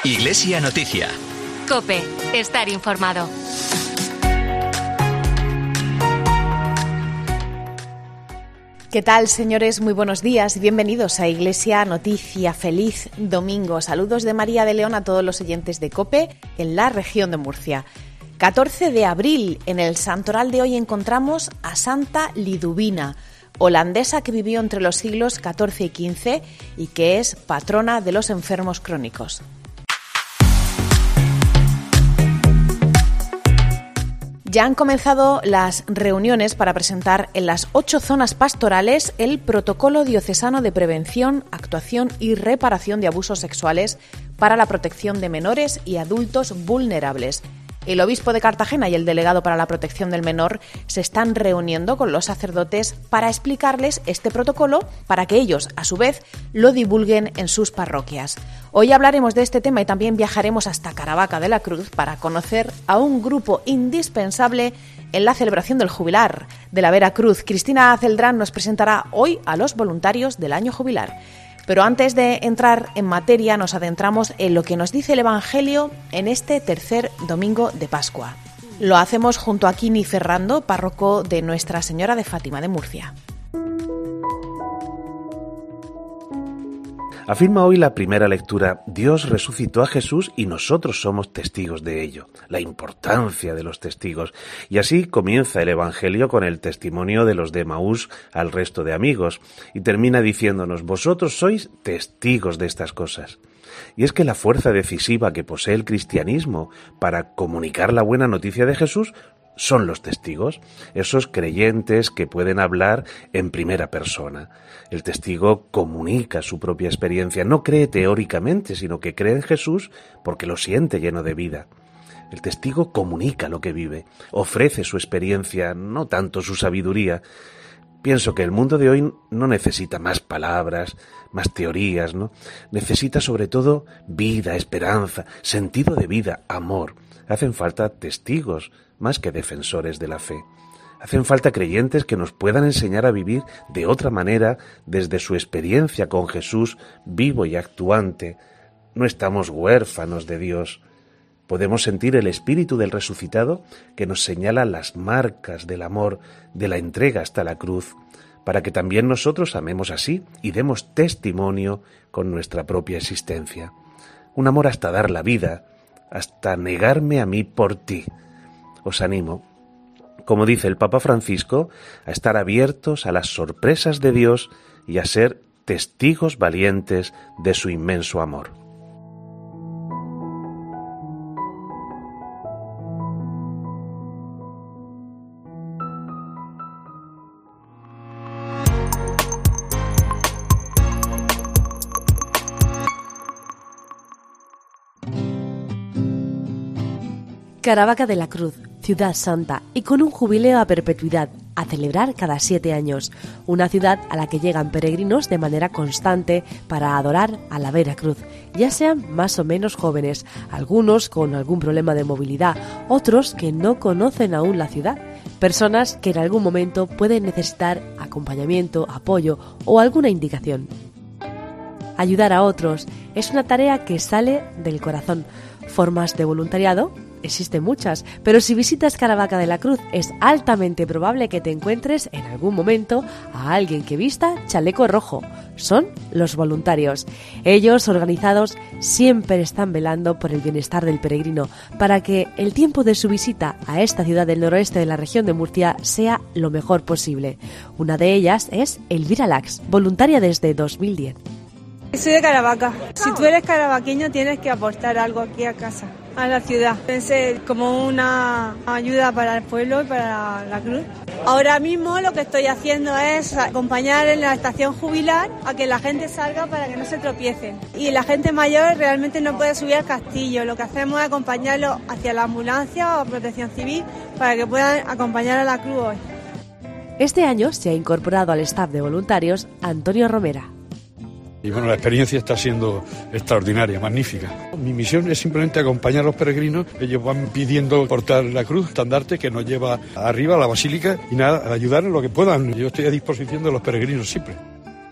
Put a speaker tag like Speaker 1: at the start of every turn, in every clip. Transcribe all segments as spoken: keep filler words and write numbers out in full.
Speaker 1: Iglesia Noticia.
Speaker 2: COPE. Estar informado.
Speaker 3: ¿Qué tal, señores? Muy buenos días y bienvenidos a Iglesia Noticia. Feliz domingo. Saludos de María de León a todos los oyentes de COPE en la región de Murcia. catorce de abril, en el santoral de hoy encontramos a Santa Liduvina, holandesa que vivió entre los siglos catorce y quince y que es patrona de los enfermos crónicos. Ya han comenzado las reuniones para presentar en las ocho zonas pastorales el protocolo diocesano de prevención, actuación y reparación de abusos sexuales para la protección de menores y adultos vulnerables. El obispo de Cartagena y el delegado para la protección del menor se están reuniendo con los sacerdotes para explicarles este protocolo para que ellos, a su vez, lo divulguen en sus parroquias. Hoy hablaremos de este tema y también viajaremos hasta Caravaca de la Cruz para conocer a un grupo indispensable en la celebración del jubilar de la Veracruz. Cristina Celdrán nos presentará hoy a los voluntarios del año jubilar. Pero antes de entrar en materia, nos adentramos en lo que nos dice el Evangelio en este tercer domingo de Pascua. Lo hacemos junto a Quini Ferrando, párroco de Nuestra Señora de Fátima de Murcia.
Speaker 4: Afirma hoy la primera lectura: Dios resucitó a Jesús y nosotros somos testigos de ello. La importancia de los testigos. Y así comienza el Evangelio con el testimonio de los de Emaús al resto de amigos y termina diciéndonos: vosotros sois testigos de estas cosas. Y es que la fuerza decisiva que posee el cristianismo para comunicar la buena noticia de Jesús son los testigos, esos creyentes que pueden hablar en primera persona. El testigo comunica su propia experiencia, no cree teóricamente, sino que cree en Jesús porque lo siente lleno de vida. El testigo comunica lo que vive, ofrece su experiencia, no tanto su sabiduría. Pienso que el mundo de hoy no necesita más palabras, más teorías, ¿no? Necesita sobre todo vida, esperanza, sentido de vida, amor. Hacen falta testigos más que defensores de la fe. Hacen falta creyentes que nos puedan enseñar a vivir de otra manera desde su experiencia con Jesús vivo y actuante. No estamos huérfanos de Dios. Podemos sentir el espíritu del resucitado que nos señala las marcas del amor, de la entrega hasta la cruz, para que también nosotros amemos así y demos testimonio con nuestra propia existencia. Un amor hasta dar la vida, hasta negarme a mí por ti. Os animo, como dice el Papa Francisco, a estar abiertos a las sorpresas de Dios y a ser testigos valientes de su inmenso amor.
Speaker 5: Caravaca de la Cruz, ciudad santa y con un jubileo a perpetuidad, a celebrar cada siete años. Una ciudad a la que llegan peregrinos de manera constante para adorar a la Veracruz, ya sean más o menos jóvenes, algunos con algún problema de movilidad, otros que no conocen aún la ciudad, personas que en algún momento pueden necesitar acompañamiento, apoyo o alguna indicación. Ayudar a otros es una tarea que sale del corazón. Formas de voluntariado existen muchas, pero si visitas Caravaca de la Cruz es altamente probable que te encuentres en algún momento a alguien que vista chaleco rojo. Son los voluntarios. Ellos, organizados, siempre están velando por el bienestar del peregrino para que el tiempo de su visita a esta ciudad del noroeste de la región de Murcia sea lo mejor posible. Una de ellas es Elvira Lax, voluntaria desde dos mil diez.
Speaker 6: Soy de Caravaca. Si tú eres caravaqueño tienes que aportar algo aquí a casa, a la ciudad. Pensé como una ayuda para el pueblo y para la cruz. Ahora mismo lo que estoy haciendo es acompañar en la estación jubilar a que la gente salga para que no se tropiecen. Y la gente mayor realmente no puede subir al castillo. Lo que hacemos es acompañarlo hacia la ambulancia o protección civil para que puedan acompañar a la cruz hoy.
Speaker 5: Este año se ha incorporado al staff de voluntarios Antonio Romera.
Speaker 7: Y bueno, la experiencia está siendo extraordinaria, magnífica. Mi misión es simplemente acompañar a los peregrinos. Ellos van pidiendo portar la cruz, estandarte que nos lleva arriba a la basílica y nada, ayudar en lo que puedan. Yo estoy a disposición de los peregrinos siempre.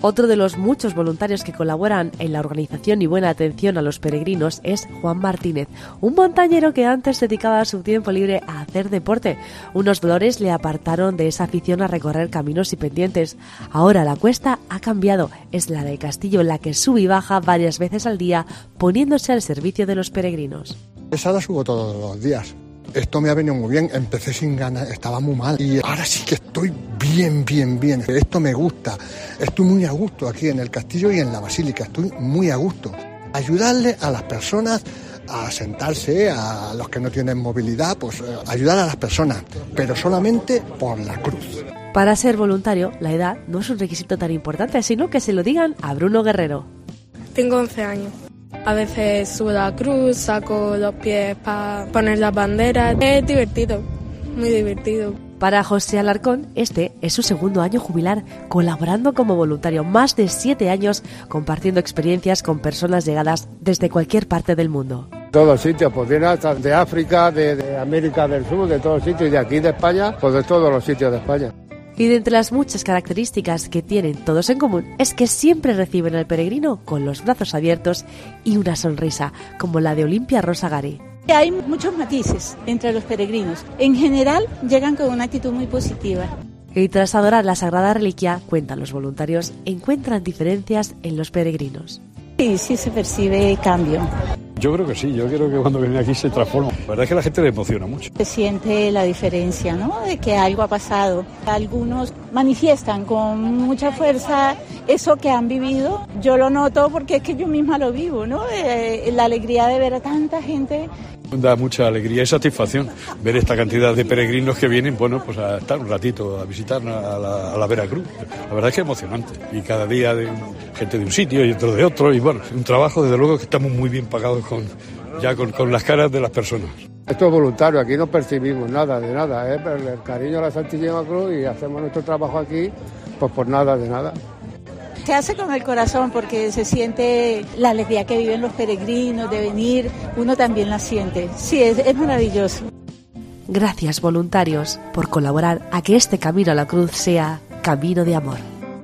Speaker 5: Otro de los muchos voluntarios que colaboran en la organización y buena atención a los peregrinos es Juan Martínez, un montañero que antes dedicaba su tiempo libre a hacer deporte. Unos dolores le apartaron de esa afición a recorrer caminos y pendientes. Ahora la cuesta ha cambiado, es la del Castillo en la que sube y baja varias veces al día, poniéndose al servicio de los peregrinos.
Speaker 1: Esa la subo todos los días. Esto me ha venido muy bien, empecé sin ganas, estaba muy mal y ahora sí que estoy bien, bien, bien. Esto me gusta, estoy muy a gusto aquí en el castillo y en la basílica, estoy muy a gusto. Ayudarle a las personas a sentarse, a los que no tienen movilidad, pues ayudar a las personas, pero solamente por la cruz.
Speaker 5: Para ser voluntario, la edad no es un requisito tan importante, sino que se lo digan a Bruno Guerrero.
Speaker 8: Tengo once años. A veces subo la cruz, saco los pies para poner las banderas. Es divertido, muy divertido.
Speaker 5: Para José Alarcón, este es su segundo año jubilar, colaborando como voluntario, más de siete años compartiendo experiencias con personas llegadas desde cualquier parte del mundo.
Speaker 9: Todos sitios, pues viene hasta de África, de, de América del Sur, de todos sitios, y de aquí de España, pues de todos los sitios de España.
Speaker 5: Y de entre las muchas características que tienen todos en común es que siempre reciben al peregrino con los brazos abiertos y una sonrisa, como la de Olimpia Rosa Gari.
Speaker 10: Hay muchos matices entre los peregrinos. En general llegan con una actitud muy positiva.
Speaker 5: Y tras adorar la Sagrada Reliquia, cuentan los voluntarios, encuentran diferencias en los peregrinos.
Speaker 10: Sí, sí se percibe cambio.
Speaker 7: Yo creo que sí, yo creo que cuando vienen aquí se transforma. La verdad es que la gente le emociona mucho.
Speaker 10: Se siente la diferencia, ¿no? De que algo ha pasado. Algunos manifiestan con mucha fuerza eso que han vivido. Yo lo noto porque es que yo misma lo vivo, ¿no? Eh, la alegría de ver a tanta gente.
Speaker 7: Da mucha alegría y satisfacción ver esta cantidad de peregrinos que vienen, bueno, pues a estar un ratito, a visitar a la, a la Veracruz. La verdad es que es emocionante. Y cada día de un, gente de un sitio y otro de otro. Y bueno, un trabajo desde luego que estamos muy bien pagados con, ya con, con las caras de las personas.
Speaker 9: Esto es voluntario, aquí no percibimos nada de nada, ¿eh? Pero el cariño a la Santísima Cruz y hacemos nuestro trabajo aquí, pues por nada de nada.
Speaker 10: Se hace con el corazón porque se siente la alegría que viven los peregrinos de venir, uno también la siente. Sí, es, es maravilloso.
Speaker 5: Gracias, voluntarios, por colaborar a que este camino a la cruz sea camino de amor.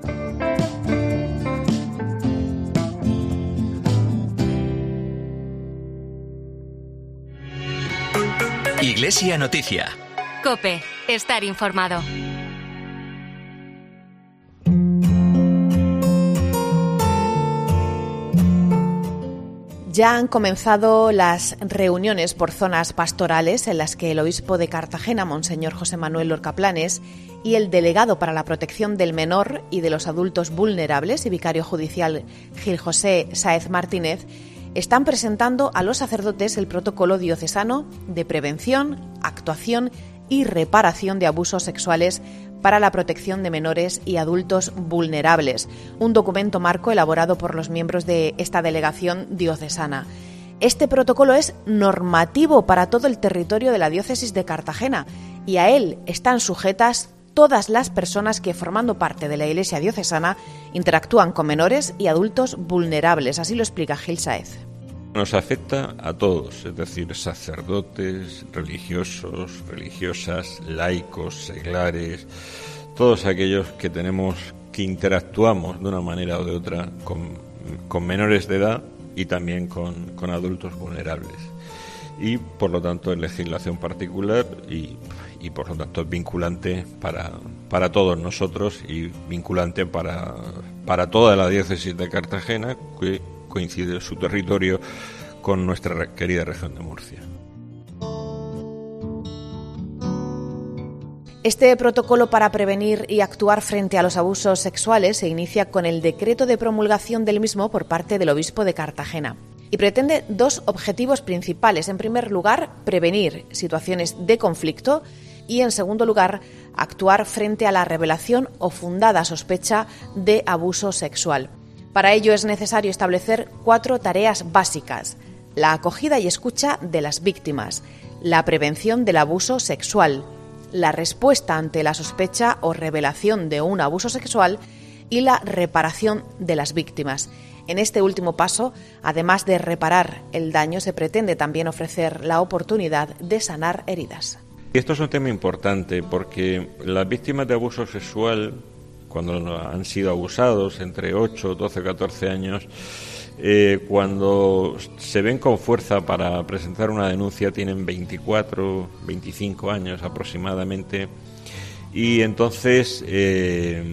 Speaker 11: Iglesia Noticia.
Speaker 2: COPE. Estar informado.
Speaker 3: Ya han comenzado las reuniones por zonas pastorales en las que el obispo de Cartagena, Monseñor José Manuel Lorca Planes, y el delegado para la protección del menor y de los adultos vulnerables y vicario judicial Gil José Sáez Martínez están presentando a los sacerdotes el protocolo diocesano de prevención, actuación y reparación de abusos sexuales para la protección de menores y adultos vulnerables, un documento marco elaborado por los miembros de esta delegación diocesana. Este protocolo es normativo para todo el territorio de la diócesis de Cartagena y a él están sujetas todas las personas que, formando parte de la Iglesia diocesana, interactúan con menores y adultos vulnerables. Así lo explica Gil Sáez.
Speaker 12: Nos afecta a todos, es decir, sacerdotes, religiosos, religiosas, laicos, seglares, todos aquellos que tenemos, que interactuamos de una manera o de otra con, con menores de edad y también con, con adultos vulnerables. Y, por lo tanto, es legislación particular y, y por lo tanto, es vinculante para, para todos nosotros y vinculante para, para toda la diócesis de Cartagena, que coincide su territorio con nuestra querida región de Murcia.
Speaker 3: Este protocolo para prevenir y actuar frente a los abusos sexuales se inicia con el decreto de promulgación del mismo por parte del obispo de Cartagena y pretende dos objetivos principales. En primer lugar, prevenir situaciones de conflicto y, en segundo lugar, actuar frente a la revelación o fundada sospecha de abuso sexual. Para ello es necesario establecer cuatro tareas básicas: la acogida y escucha de las víctimas, la prevención del abuso sexual, la respuesta ante la sospecha o revelación de un abuso sexual y la reparación de las víctimas. En este último paso, además de reparar el daño, se pretende también ofrecer la oportunidad de sanar heridas.
Speaker 12: Esto es un tema importante porque las víctimas de abuso sexual, cuando han sido abusados entre ocho, doce, catorce años, eh, cuando se ven con fuerza para presentar una denuncia tienen veinticuatro, veinticinco años aproximadamente, y entonces eh,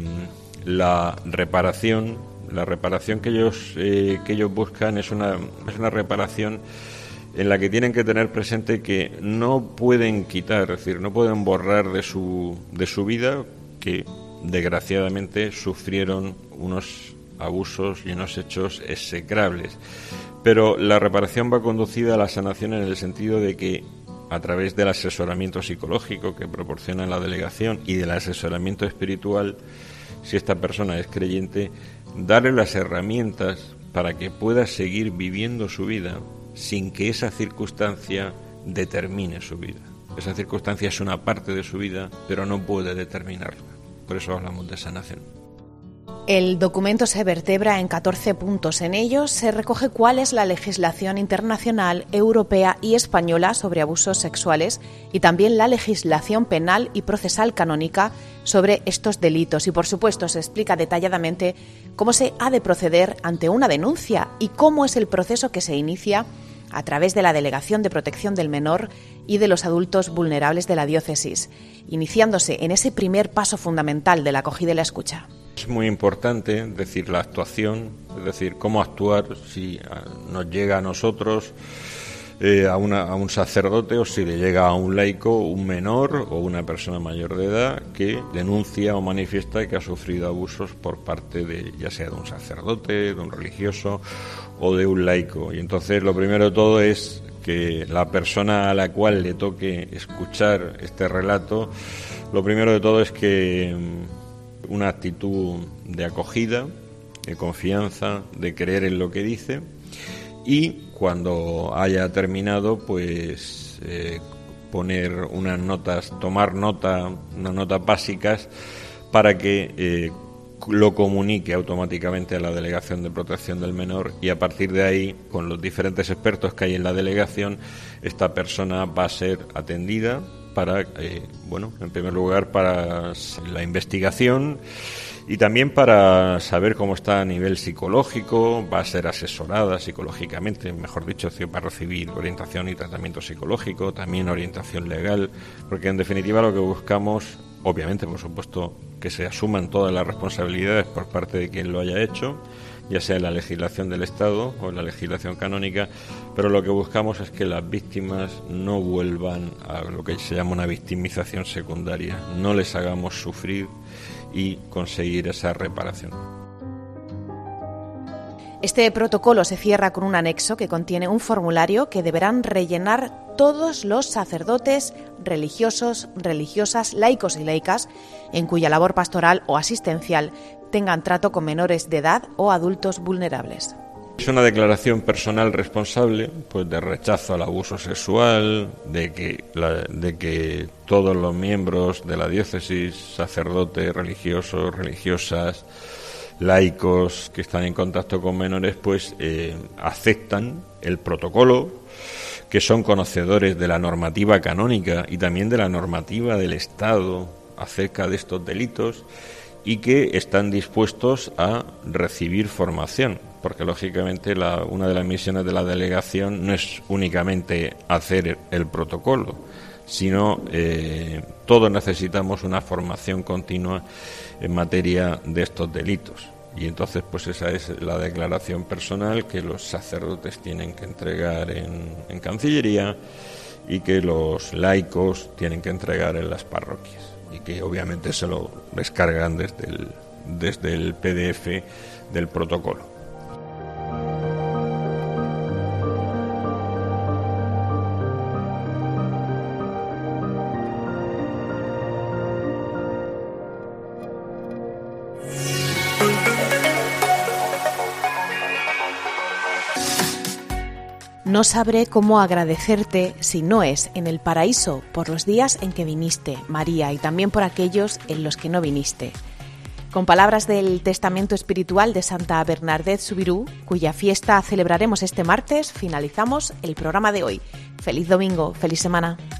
Speaker 12: la reparación, la reparación que ellos eh, que ellos buscan es una es una reparación en la que tienen que tener presente que no pueden quitar, es decir, no pueden borrar de su de su vida que desgraciadamente sufrieron unos abusos y unos hechos execrables. Pero la reparación va conducida a la sanación en el sentido de que a través del asesoramiento psicológico que proporciona la delegación y del asesoramiento espiritual, si esta persona es creyente, darle las herramientas para que pueda seguir viviendo su vida sin que esa circunstancia determine su vida. Esa circunstancia es una parte de su vida, pero no puede determinarla. Por eso hablamos de sanación.
Speaker 3: El documento se vertebra en catorce puntos. En ellos se recoge cuál es la legislación internacional, europea y española sobre abusos sexuales y también la legislación penal y procesal canónica sobre estos delitos. Y, por supuesto, se explica detalladamente cómo se ha de proceder ante una denuncia y cómo es el proceso que se inicia a través de la Delegación de Protección del Menor y de los Adultos Vulnerables de la Diócesis, iniciándose en ese primer paso fundamental de la acogida y la escucha.
Speaker 12: Es muy importante decir la actuación, es decir, cómo actuar si nos llega a nosotros, eh, a, una, a un sacerdote, o si le llega a un laico, un menor o una persona mayor de edad que denuncia o manifiesta que ha sufrido abusos por parte de, ya sea de un sacerdote, de un religioso o de un laico. Y entonces lo primero de todo es que la persona a la cual le toque escuchar este relato, lo primero de todo es que una actitud de acogida, de confianza, de creer en lo que dice, y cuando haya terminado, pues eh, poner unas notas, tomar nota, unas notas básicas para que eh, lo comunique automáticamente a la Delegación de Protección del Menor, y a partir de ahí, con los diferentes expertos que hay en la delegación, esta persona va a ser atendida para, eh, bueno, en primer lugar para la investigación y también para saber cómo está a nivel psicológico. Va a ser asesorada psicológicamente, mejor dicho, va a recibir orientación y tratamiento psicológico, también orientación legal, porque en definitiva lo que buscamos, obviamente, por supuesto, que se asuman todas las responsabilidades por parte de quien lo haya hecho, ya sea en la legislación del Estado o en la legislación canónica, pero lo que buscamos es que las víctimas no vuelvan a lo que se llama una victimización secundaria, no les hagamos sufrir y conseguir esa reparación.
Speaker 3: Este protocolo se cierra con un anexo que contiene un formulario que deberán rellenar todos los sacerdotes, religiosos, religiosas, laicos y laicas, en cuya labor pastoral o asistencial tengan trato con menores de edad o adultos vulnerables.
Speaker 12: Es una declaración personal responsable, pues de rechazo al abuso sexual, de que, la, de que todos los miembros de la diócesis, sacerdotes, religiosos, religiosas, laicos que están en contacto con menores, pues eh, aceptan el protocolo, que son conocedores de la normativa canónica y también de la normativa del Estado acerca de estos delitos, y que están dispuestos a recibir formación, porque lógicamente la, una de las misiones de la delegación no es únicamente hacer el protocolo, sino eh, todos necesitamos una formación continua en materia de estos delitos. Y entonces pues esa es la declaración personal que los sacerdotes tienen que entregar en, en Cancillería y que los laicos tienen que entregar en las parroquias, y que obviamente se lo descargan desde el, desde el P D F del protocolo.
Speaker 3: No sabré cómo agradecerte si no es en el paraíso por los días en que viniste, María, y también por aquellos en los que no viniste. Con palabras del testamento espiritual de Santa Bernadette Soubirous, cuya fiesta celebraremos este martes, finalizamos el programa de hoy. Feliz domingo, feliz semana.